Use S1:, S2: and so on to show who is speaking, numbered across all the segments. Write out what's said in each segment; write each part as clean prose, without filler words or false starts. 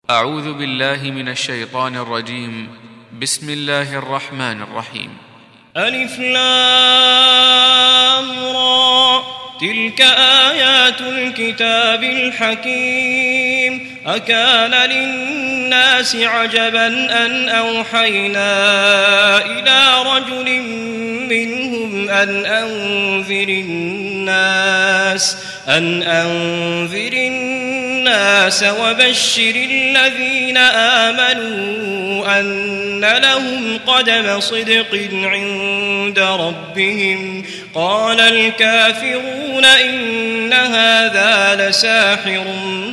S1: أعوذ بالله من الشيطان الرجيم. بسم الله الرحمن الرحيم.
S2: ألف لام را، تلك آيات الكتاب الحكيم. أكان للناس عجبا أن أوحينا إلى رجل منهم أن أنذر الناس وبشر الذين آمنوا أن لهم قدم صدق عند ربهم. قال الكافرون إن هذا لساحر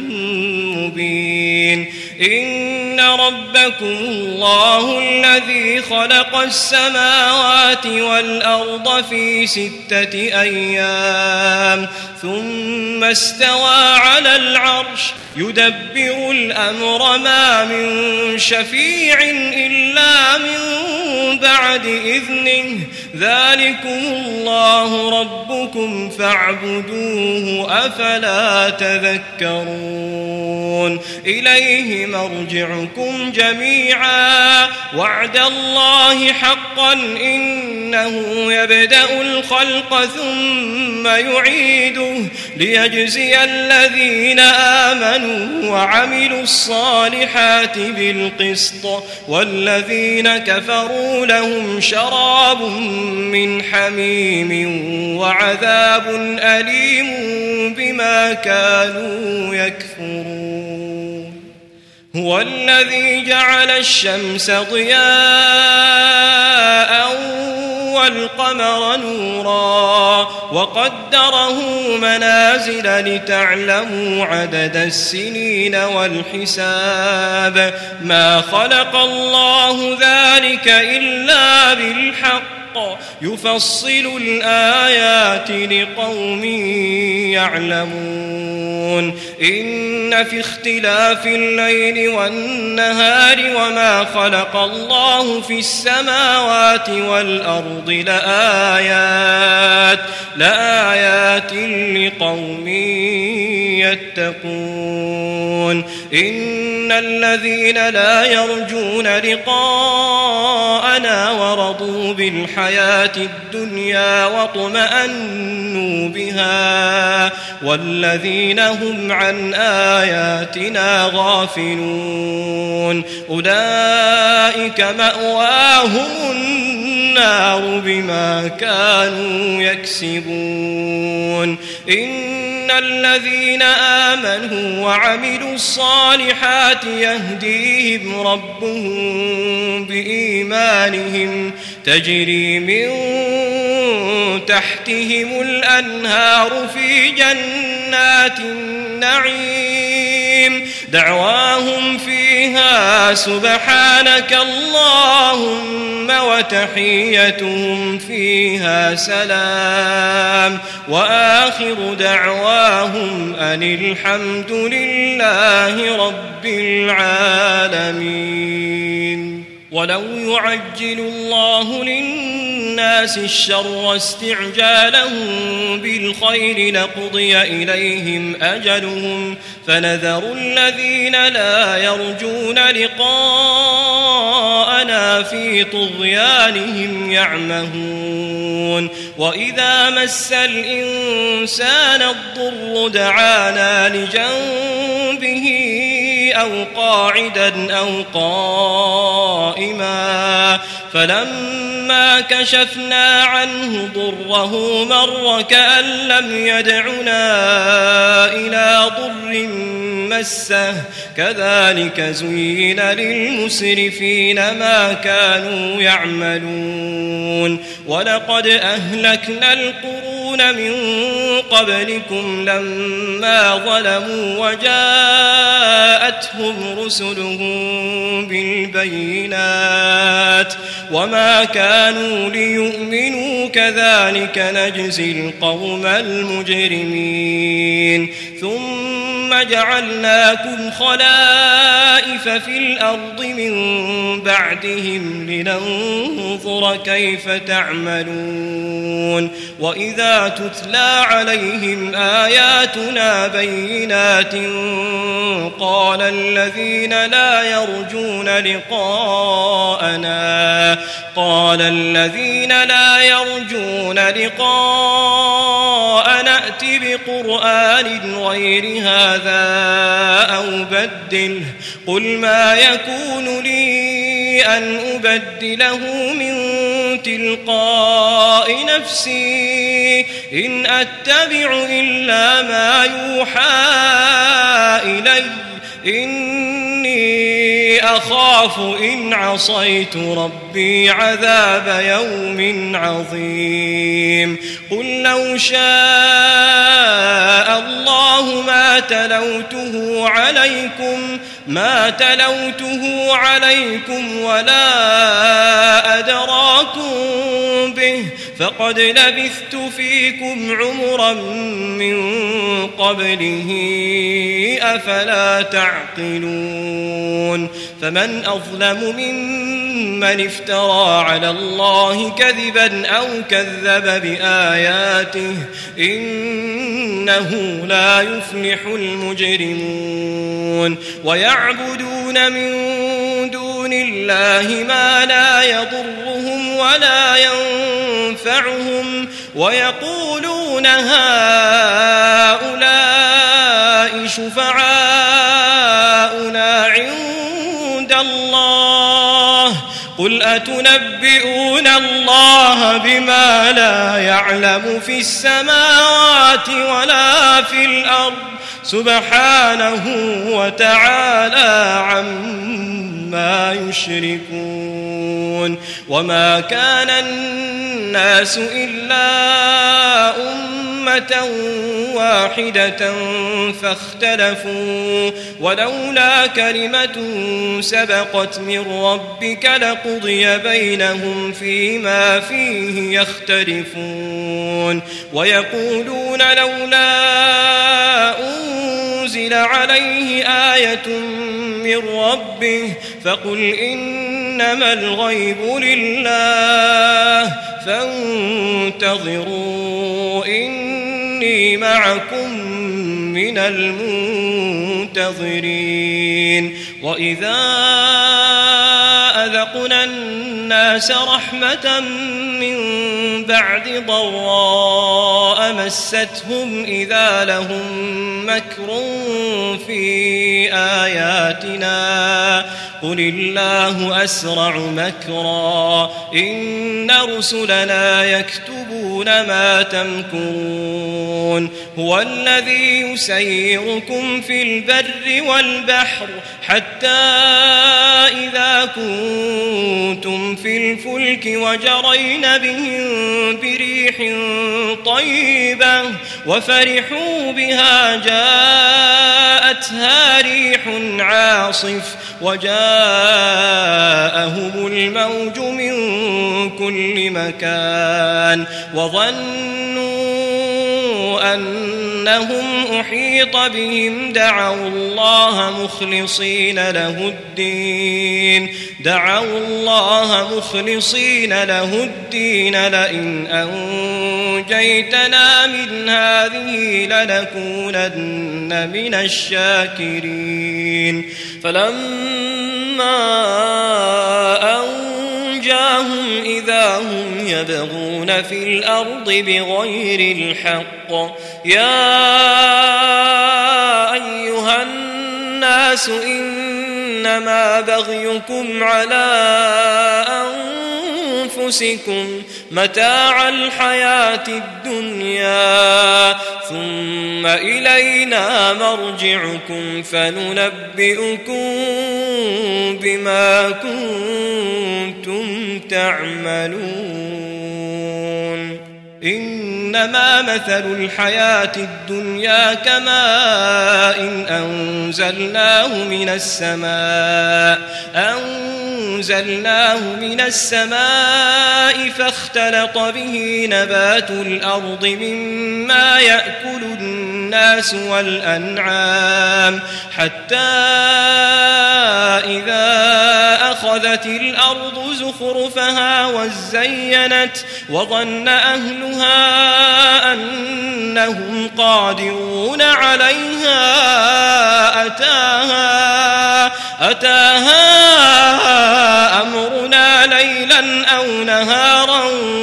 S2: مبين. إن ربكم الله الذي خلق السماوات والأرض في 6 أيام ثم استوى على العرش يدبر الأمر ما من شفيع إلا من بعد إذنه. ذلكم الله ربكم فاعبدوه أفلا تذكرون. إليه مرجعكم جميعا وعد الله حقا إنه يبدأ الخلق ثم يعيده ليجزي الذين آمنوا وعملوا الصالحات بالقسط والذين كفروا لهم شراب من حميم وعذاب أليم بما كانوا يكفرون. هو الذي جعل الشمس ضياء والقمر نورا وقدره منازل لتعلموا عدد السنين والحساب. ما خلق الله ذلك إلا بالحق يفصل الآيات لقوم يعلمون. إن في اختلاف الليل والنهار وما خلق الله في السماوات والأرض لآيات لقوم يتقون. إن الذين لا يرجون لقاءنا ورضوا بالحياة الدنيا واطمأنوا بها والذين هم عن آياتنا غافلون أولئك مأواهم النار بما كانوا يكسبون. إن الذين آمنوا وعملوا الصالحات يهديهم ربهم بإيمانهم تجري من تحتهم الأنهار في جنات النعيم دعواهم فيها سبحانك اللهم وتحيتهم فيها سلام وآخر دعواهم أن الحمد لله رب العالمين. ولو يعجل الله للناس الشر استعجالهم بالخير لقضي إليهم أجلهم فنذر الذين لا يرجون لقاءنا في طغيانهم يعمهون. وإذا مس الإنسان الضر دعانا لجنبه أو قاعدا أو قائما فلما كشفنا عنه ضره مر كأن لم يدعنا إلى ضر مسه كذلك زين للمسرفين ما كانوا يعملون. ولقد أهلكنا القرون من قبلكم لما ظلموا وجاءتهم رسلهم بالبينات وما كانوا ليؤمنوا كذلك نجزي القوم المجرمين. ثم جعلناكم خلائف في الأرض من بعدهم لننظر كيف تعملون وإذا تتلى عليهم آياتنا بينات قال الذين لا يرجون لقاءنا ائت بقرآن غير هذا أو بدله قل ما يكون لي أن أبدله من تلقاء نفسي إن أتبع إلا ما يوحى إلي إني أخاف إن عصيت ربي عذاب يوم عظيم قل لو شاء الله ما تلوته عليكم ولا أدراكم به فقد لبثت فيكم عمرا من قبله أفلا تعقلون فمن أظلم ممن افترى على الله كذبا أو كذب بآياته إنه لا يفلح المجرمون ويعبدون من دون الله ما لا يضرهم ولا ينفعهم ويقولون هؤلاء شفعاؤنا عند الله قل أتنبئون الله بما لا يعلم في السماوات ولا في الأرض سبحانه وتعالى عما يشركون وما كان الناس إلا أمة واحدة فاختلفوا ولولا كلمة سبقت من ربك لقضي بينهم فيما فيه يختلفون ويقولون لولا أنزل عليه آية من ربه فقل إنما الغيب لله فانتظروا إني معكم من المنتظرين وإذا أذقنا الناس رحمة من بعد ضراء مستهم إذا لهم مكر في آياتنا قل الله أسرع مكرا إن رسلنا يكتبون ما تمكرون هو الذي يسيركم في البر والبحر حتى إذا كنتم في الفلك وجرين بهم بريح طيبة وفرحوا بها جاءتها ريح عاصف وجاءهم الموج من كل مكان وظنوا أنهم أحيط بهم دعوا الله مخلصين له الدين لئن أنجيتنا من هذه لنكونن من الشاكرين فلما أنجاهم إذا هم يبغون في الأرض بغير الحق يا أيها الناس إنما بغيكم على أنفسكم متاع الحياة الدنيا ثم إلينا مرجعكم فننبئكم بما كنتم تعملون إنما مثل الحياة الدنيا كماء أنزلناه من السماء فاختلط به نبات الأرض مما يأكل الناس والأنعام حتى وازينت الأرض زخرفها وزينت وظن أهلها أنهم قادرون عليها أتاها أمرنا ليلا أو نهارا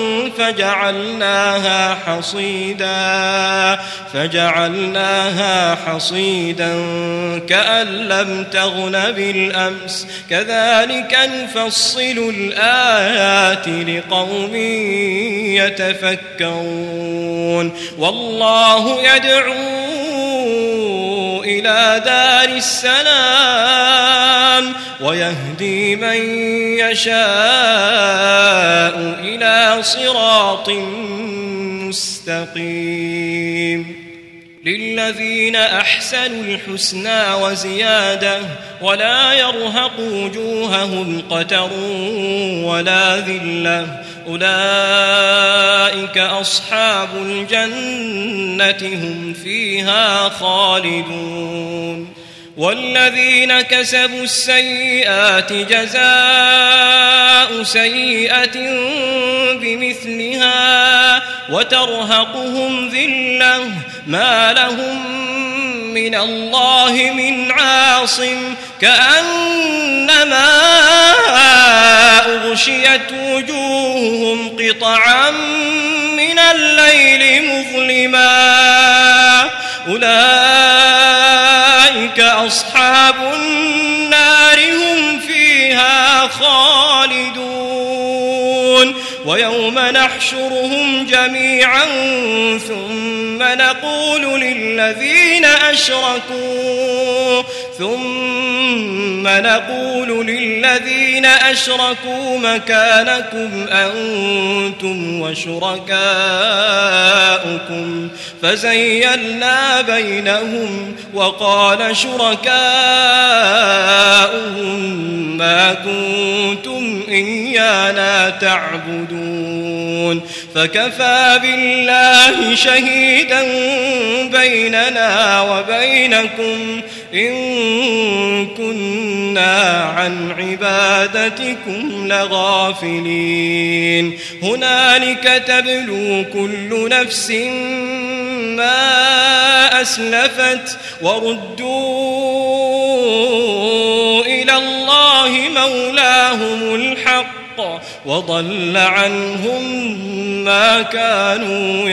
S2: فجعلناها حصيدا كأن لم تغن بالأمس كذلك نفصل الآيات لقوم يتفكرون والله يدعو إلى دار السلام ويهدي من يشاء إلى صراط مستقيم للذين أحسنوا الحسنى وزيادة ولا يرهق وجوههم قتر ولا ذلة أولئك أصحاب الجنة هم فيها خالدون والذين كسبوا السيئات جزاء سيئة بمثلها وترهقهم ذلة ما لهم من الله من عاصم كأنما أغشيت وجوههم قطعا من الليل مظلما أولئك أصحاب النار هم فيها خالدون ويوم نحشرهم جميعا ثم نقول للذين أشركوا مكانكم أنتم وشركاؤكم فزيلنا بينهم وقال شركاؤهم ما كنتم إيانا تعبدون فكفى بالله شهيدا بيننا وبينكم إن كنا عن عبادتكم لغافلين هنالك تبلو كل نفس ما أسلفت وردوا إلى الله مولاهم الحق وضل عنهم ما كانوا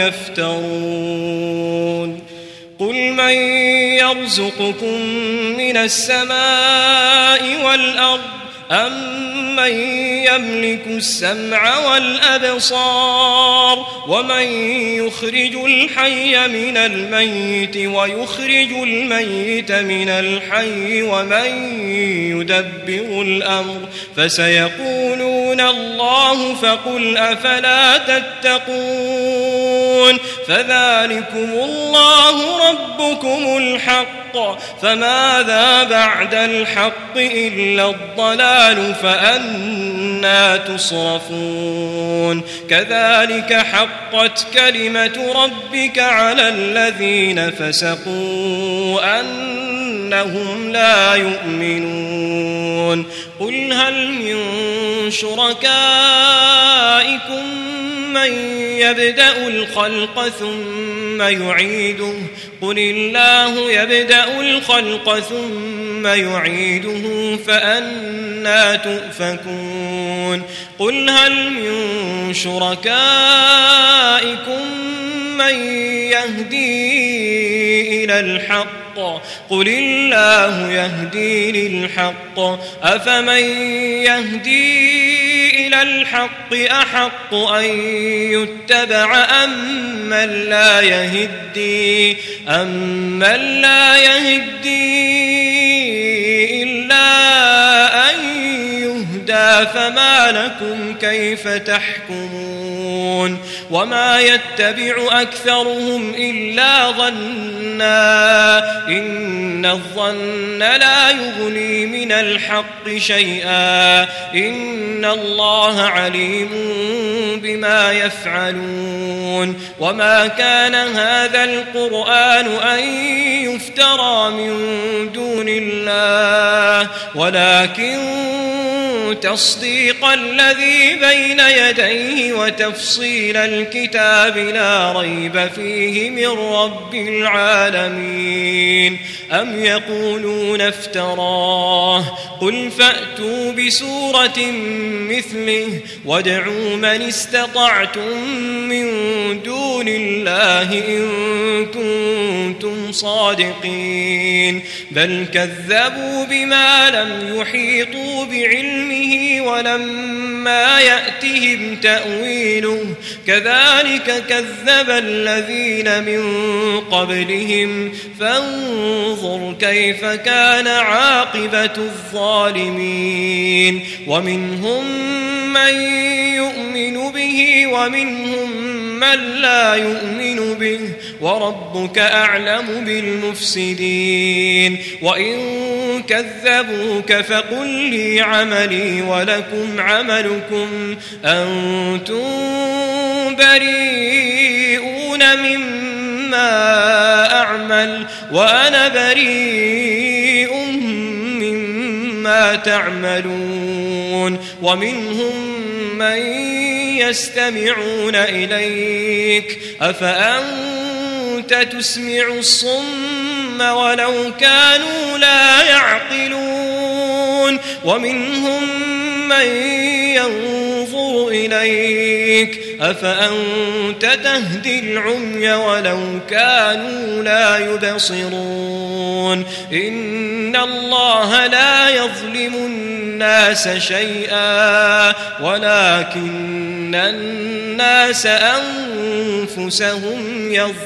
S2: يفترون قل من يرزقكم من السماء والأرض أمن يملك السمع والأبصار ومن يخرج الحي من الميت ويخرج الميت من الحي ومن يدبر الأمر فسيقولون الله فقل أفلا تتقون فذلكم الله ربكم الحق فماذا بعد الحق إلا الضلال فأنى تصرفون كذلك حقت كلمة ربك على الذين فسقوا أنهم لا يؤمنون قل هل من شركائكم من يبدأ الخلق ثم يعيده قل الله يبدأ الخلق ثم يعيده فأنى تؤفكون قل هل من شركائكم من يهدي إلى الحق قل الله يهدي للحق أفمن يهدي إلى الحق أحق أن يتبع أمن لا يهدي إلا أن يهدى فما لكم كيف تحكمون وما يتبع أكثرهم إلا ظنا إن الظن لا يغني من الحق شيئا إن الله عليم بما يفعلون وما كان هذا القرآن أن يفترى من دون الله ولكن تصديق الذي بين يديه وتفصيل الكتاب لا ريب فيه من رب العالمين. أم يقولون افتراه قل فأتوا بسورة مثله وادعوا من استطعتم من دون الله إن كنتم صادقين. بل كذبوا بما لم يحيطوا بعلمه ولما يأتهم تأويله كذلك كذب الذين من قبلهم فانظر كيف كان عاقبة الظالمين. ومنهم من يؤمن به ومنهم من لا يؤمن به وربك أعلم بالمفسدين. وإن كذبوك فقل لي عملي ولكم عملكم أنتم بريئون مما أعمل وأنا بريء مما تعملون. ومنهم من يستمعون إليك أفأنت تسمع الصم ولو كانوا لا يعقلون. ومنهم من ينظر إليك أفأنت تهدي العمي ولو كانوا لا يبصرون. إن الله لا يظلم الناس شيئا ولكن الناس أنفسهم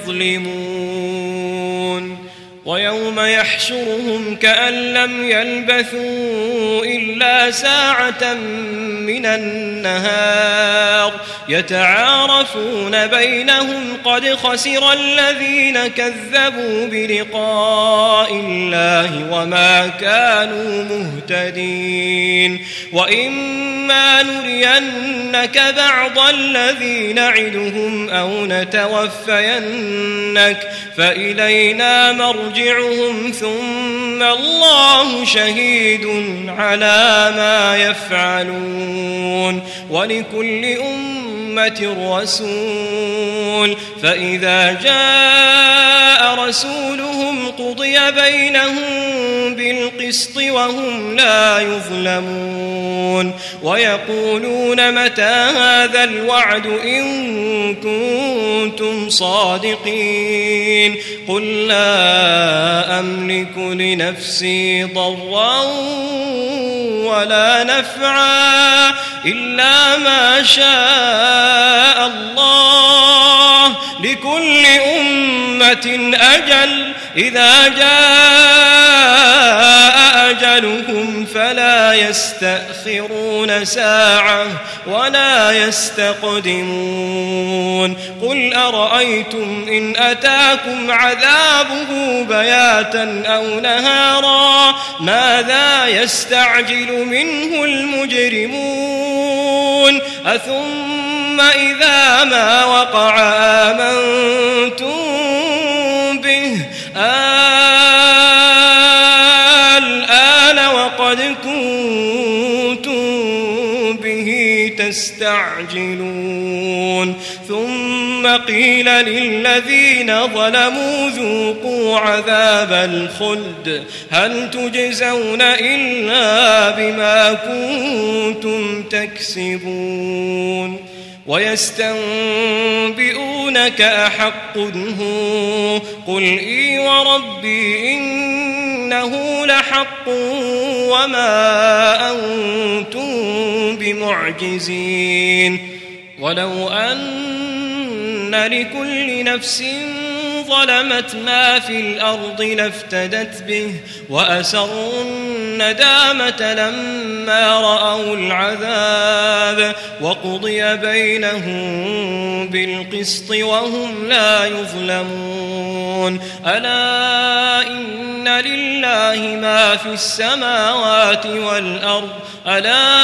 S2: يظلمون. ويوم يحشرهم كأن لم يلبثوا إلا ساعة من النهار يتعارفون بينهم قد خسر الذين كذبوا بلقاء الله وما كانوا مهتدين. وإما نرينك بعض الذي نعدهم أو نتوفينك فإلينا مرجعهم ثم الله شهيد على ما يفعلون. ولكل أمة رسول فإذا جاء رسولهم قضي بينهم بالقسط وهم لا يظلمون. ويقولون متى هذا الوعد إن كنتم صادقين. قل لا أملك لنفسي ضرا ولا نفعا إلا ما شاء الله لكل أمة أجل إذا جاء أجلهم فلا يستأخرون ساعة ولا يستقدمون. قل أرأيتم إن أتاكم عذابه بياتا أو نهارا ماذا يستعجل منه المجرمون أثم إذا ما وقع آمنتم به الآن وقد كنتم به تستعجلون. ثم قيل للذين ظلموا ذوقوا عذاب الخلد هل تجزون إلا بما كنتم تكسبون. ويستنبئونك أحق هو قل إي وربي إنه لحق وما أنتم بمعجزين. ولو أن لكل نفس ظلمت ما في الأرض لافتدت به وأسروا الندامة لما رأوا العذاب وقضي بينهم بالقسط وهم لا يظلمون. ألا إن لله ما في السماوات والأرض ألا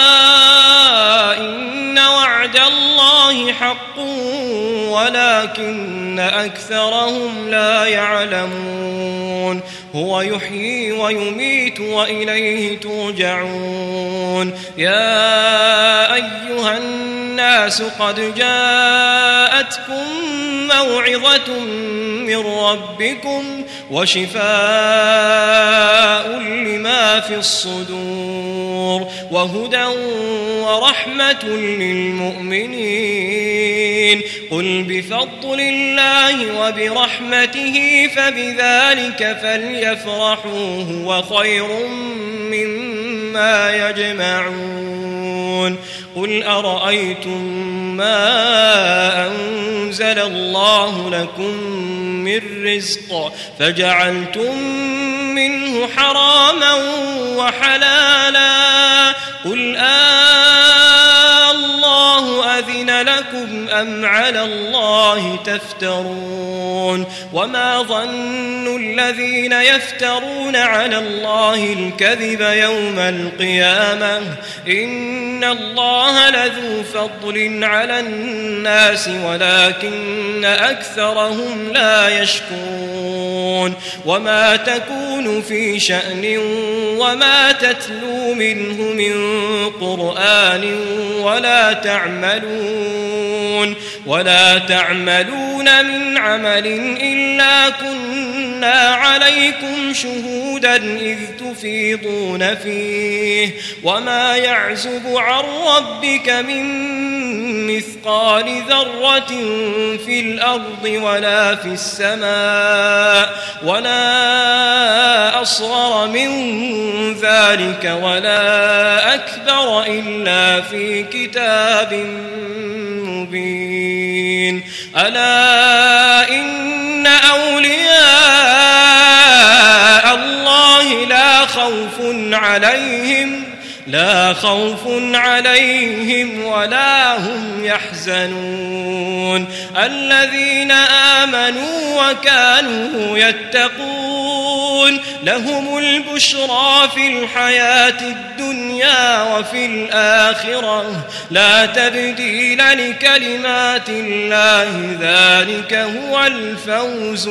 S2: إن وعد الله حق ولكن أكثرهم لا يعلمون. هو يحيي ويميت وإليه ترجعون. يا أيها الناس قد جاءتكم موعظة من ربكم وشفاء لما في الصدور وهدى ورحمة للمؤمنين. قل بفضل الله وبرحمته فبذلك فليفرحوا هو خير مما يجمعون. قل أرأيتم ما أنزل الله لكم من رزق فجعلتم منه حراما وحلالا قل الله أذن لكم أم على الله تفترون. وما ظن الذين يفترون على الله الكذب يوم القيامة إن الله لذو فضل على الناس ولكن أكثرهم لا يشكرون. وما تكون في شأن وما تتلو منه من قرآن ولا تعملون من عمل إلا كنا عليكم شهودا إذ تفيضون فيه. وما يعزب عن ربك من مثقال ذرة في الأرض ولا في السماء ولا أصغر من ذلك ولا أكبر إلا في كتاب مبين. ألا إن أولياء الله لا خوف عليهم ولا هم يحزنون الذين آمنوا وكانوا يتقون لهم البشرى في الحياة الدنيا وفي الآخرة لا تبديل لكلمات الله ذلك هو الفوز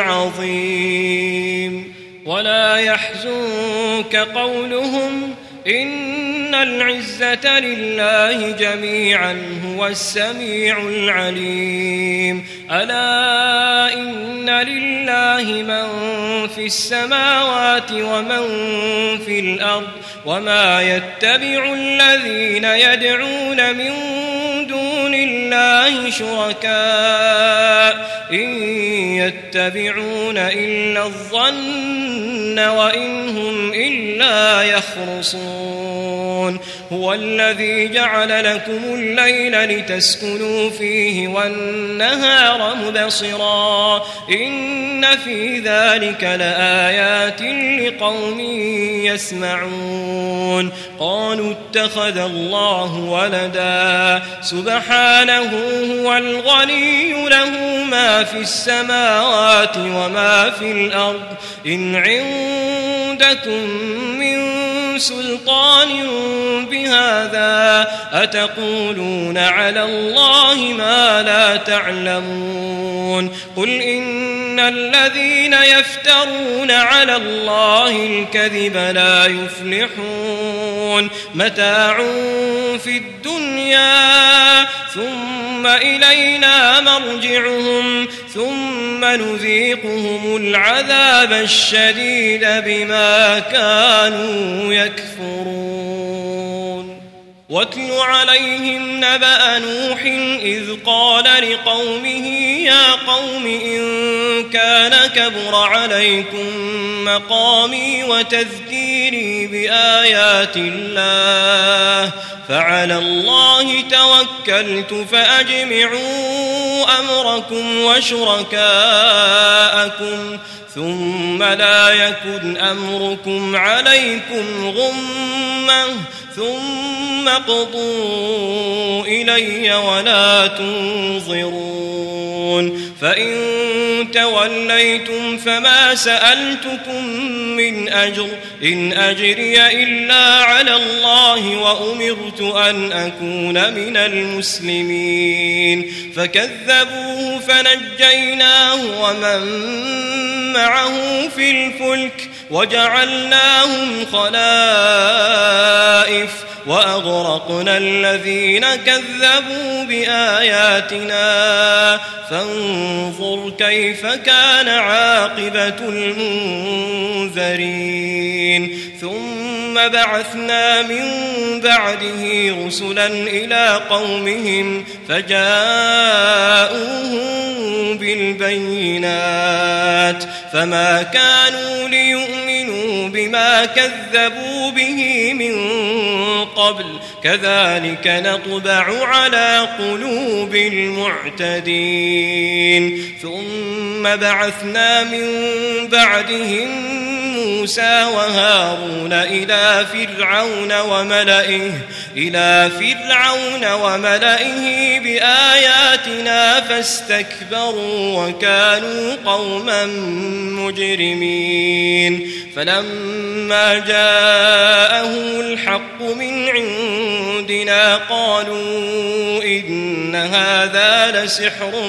S2: العظيم. ولا يحزنك قولهم إن العزة لله جميعا هو السميع العليم. ألا إن لله من في السماوات ومن في الأرض وما يتبع الذين يدعون من دون الله شركاء إن يتبعون إلا الظن وإن هم إلا يخرصون. هو الذي جعل لكم الليل لتسكنوا فيه والنهار مبصرا إن في ذلك لآيات لقوم يسمعون. قالوا اتخذ الله ولدا سبحانه هو الغني له ما في السماوات وما في الأرض إن عندكم من سلطان بهذا أتقولون على الله ما لا تعلمون. قل إن الذين يفترون على الله الكذب لا يفلحون متاع في الدنيا ثم إلينا مرجعهم ثم نذيقهم العذاب الشديد بما كانوا يكفرون. واتل عليهم نبأ نوح إذ قال لقومه يا قوم إن كان كبر عليكم مقامي وتذكيري بآيات الله فعلى الله توكلت فأجمعوا أمركم وشركاءكم ثم لا يكن أمركم عليكم غمة ثم اقضوا إلي ولا تنظرون. فإن توليتم فما سألتكم من أجر إن أجري إلا على الله وأمرت أن أكون من المسلمين. فكذبوه فنجيناه ومن معه في الفلك وجعلناهم خلائف وأغرقنا الذين كذبوا بآياتنا فانظر كيف كان عاقبة المنذرين ثم بعثنا من بعده رسلا إلى قومهم فجاءوهم بالبينات فما كانوا ليؤمنوا بما كذبوا به من قبل كذلك نطبع على قلوب المعتدين ثم بعثنا من بعدهم موسى وهارون إلى فرعون وملئه بآياتنا فاستكبروا وكانوا قوما مجرمين فلما جاءهم الحق من عندنا قالوا إن هذا لسحر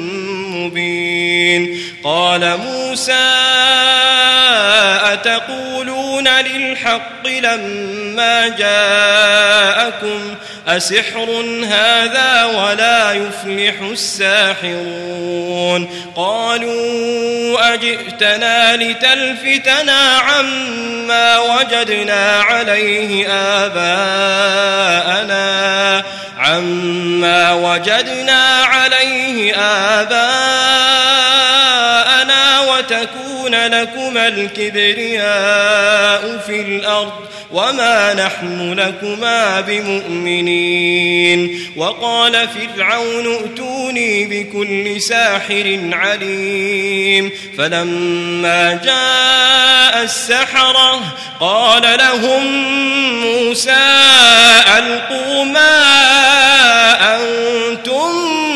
S2: مبين قال موسى أتقولون للحق لما جاءكم أسحر هذا ولا يفلح الساحرون قالوا أجئتنا لتلفتنا عما وجدنا عليه آباءنا وتكون لكما الكبرياء في الأرض وما نحن لكما بمؤمنين وقال فرعون ائتوني بكل ساحر عليم فلما جاء السحرة قال لهم موسى ألقوا ما أنتم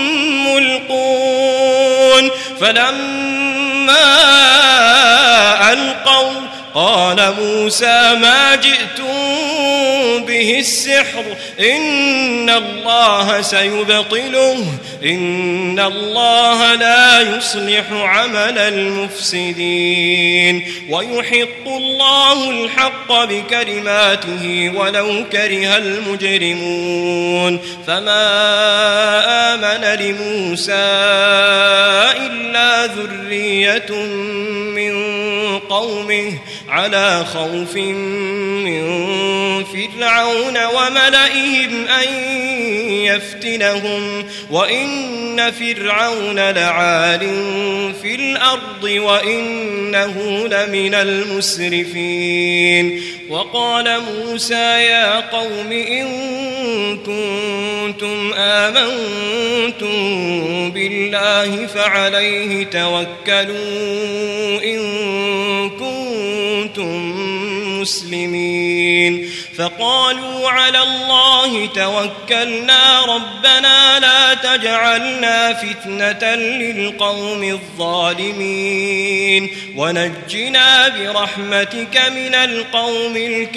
S2: ملقون فلما ألقوا قال موسى ما جئتم به السحر إن الله سيبطله إن الله لا يصلح عمل المفسدين ويحق الله الحق بكلماته ولو كره المجرمون فما آمن لموسى إلا ذرية من قومه على خوف من فرعون وملئهم أن يفتنهم وإن فرعون لعال في الأرض وإنه لمن المسرفين وقال موسى يا قوم إن كنتم آمنتم بالله فعليه توكلوا إن كنتم مسلمين فقالوا على الله توكلنا ربنا لا تجعلنا فتنة للقوم الظالمين ونجنا برحمتك من القوم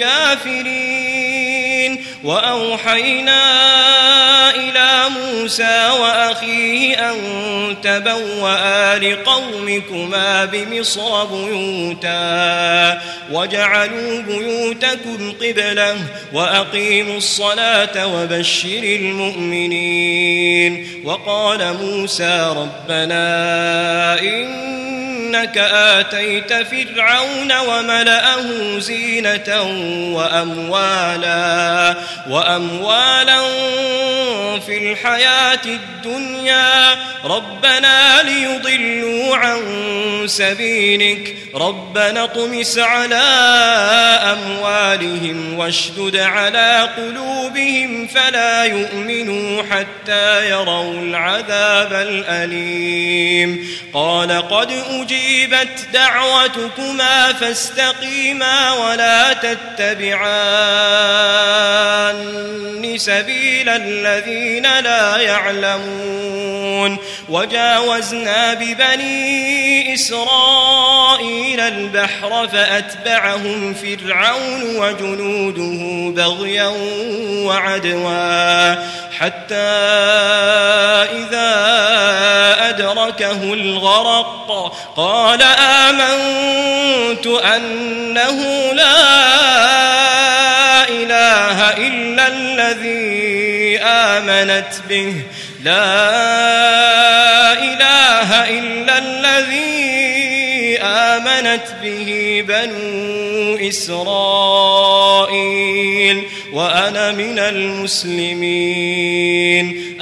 S2: الكافرين وأوحينا إلى موسى وأخيه أن تبوأ لقومكما بمصر بيوتا واجعلوا بيوتكم قبلة وأقيموا الصلاة وبشر المؤمنين وقال موسى ربنا إنك آتيت فرعون وملأه زينة وأموالا في الحياة الدنيا ربنا ليضلوا عن سبيلك ربنا اطمس على أموالهم واشدد على قلوبهم فلا يؤمنوا حتى يروا العذاب الأليم قال قد أجيبت دعوتكما فاستقيما ولا تتبعان سبيل الذين لا يعلمون وجاوزنا ببني إسرائيل البحر فأتبعهم فرعون وجنوده بغيا وعدوا حتى إذا أدركه الغرق قال آمنت أنه لا إله إلا الذي آمنت به بنو إسرائيل وأنا من المسلمين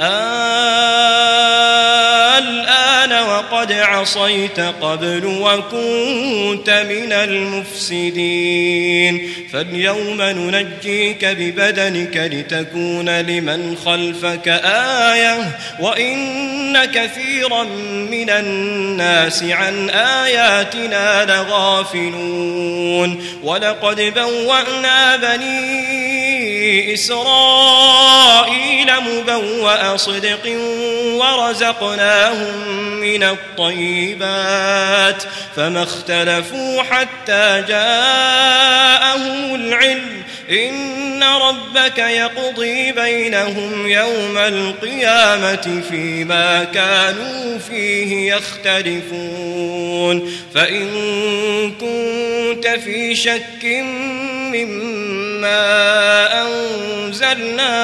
S2: الآن وقد عصيت قبل وكنت من المفسدين فاليوم ننجيك ببدنك لتكون لمن خلفك آية وإن كثيرا من الناس عن آياتنا لغافلون ولقد بوأنا بني إسرائيل مبوأ صدق ورزقناهم من الطيبات فما اختلفوا حتى جاءهم العلم إن ربك يقضي بينهم يوم القيامة فيما كانوا فيه يختلفون فإن كنت في شك مما أنزلنا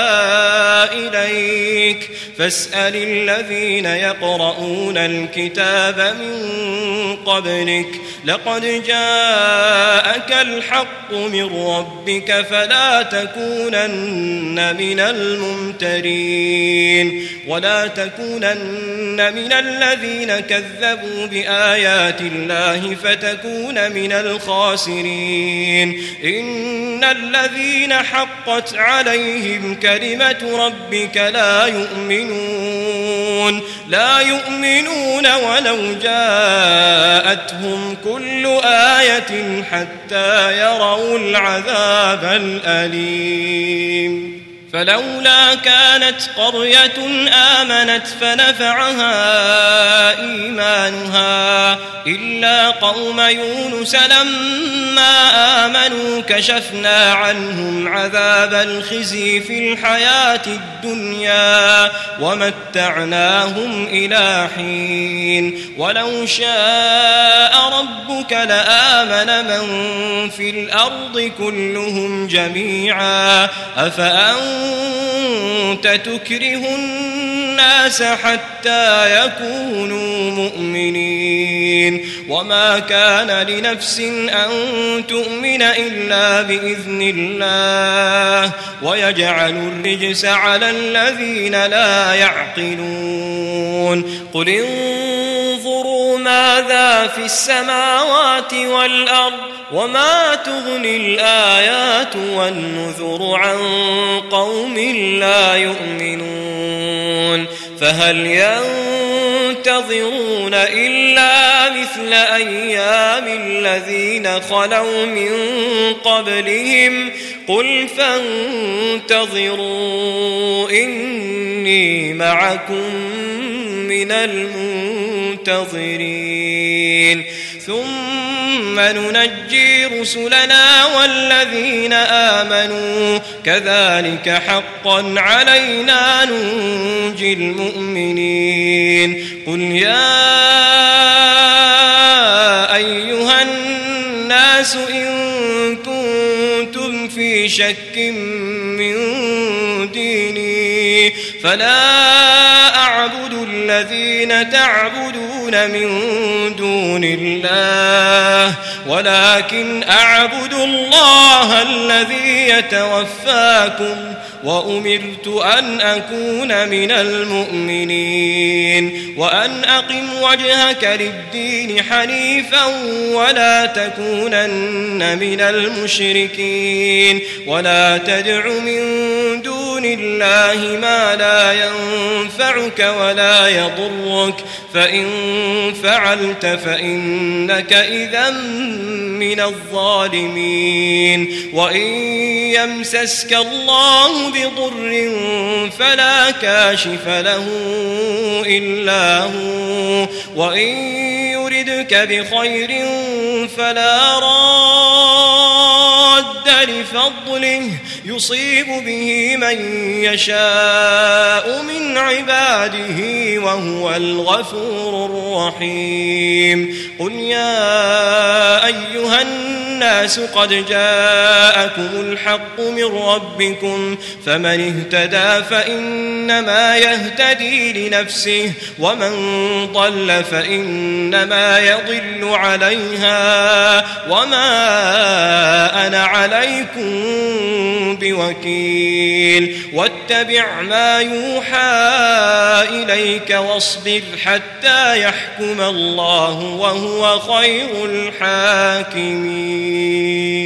S2: إليك فاسأل الذين يقرؤون الكتاب من قبلك لقد جاءك الحق من ربك فلا تكونن من الممترين ولا تكونن من الذين كذبوا بآيات الله فتكون من الخاسرين إن الذين حقت عليهم كلمة ربك لا يؤمنون ولو جاءتهم كل آية حتى يروا العذاب الأليم فلولا كانت قرية آمنت فنفعها إيمانها إلا قوم يونس لما آمنوا كشفنا عنهم عذاب الخزي في الحياة الدنيا ومتعناهم إلى حين ولو شاء ربك لآمن من في الأرض كلهم جميعا أفأنت تكره الناس حتى يكونوا مؤمنين وما كان لنفس أن تؤمن إلا بإذن الله ويجعل الرجس على الذين لا يعقلون قل انظروا ماذا في السماوات والأرض وما تغني الآيات والنذر عن قوم لا يؤمنون فهل ينتظرون إلا مثل أيام الذين خلوا من قبلهم قل فانتظروا إني معكم من المنتظرين ثم ننجي رسلنا والذين آمنوا كذلك حقا علينا ننجي المؤمنين قل يا أيها الناس إن كنتم في شك من ديني فلا أعبد الذين تعبدون من دون الله ولكن أعبد الله الذي يتوفاكم وأمرت أن أكون من المؤمنين وأن أقم وجهك للدين حنيفا ولا تكونن من المشركين ولا تدع من دون الله ما لا ينفعك ولا يضرك فإن فعلت فإنك إذا من الظالمين وإن يمسسك الله بضر فلا كاشف له إلا هو وإن يردك بخير فلا راد لفضله يصيب به من يشاء من عباده وهو الغفور الرحيم. قل يا أيها الناس قد جاءكم الحق من ربكم فمن اهتدى فإنما يهتدي لنفسه ومن ضل فإنما يضل عليها وما أنا عليكم بوكيل. واتبع ما يوحى إليك واصبر حتى يحكم الله وهو خير الحاكمين.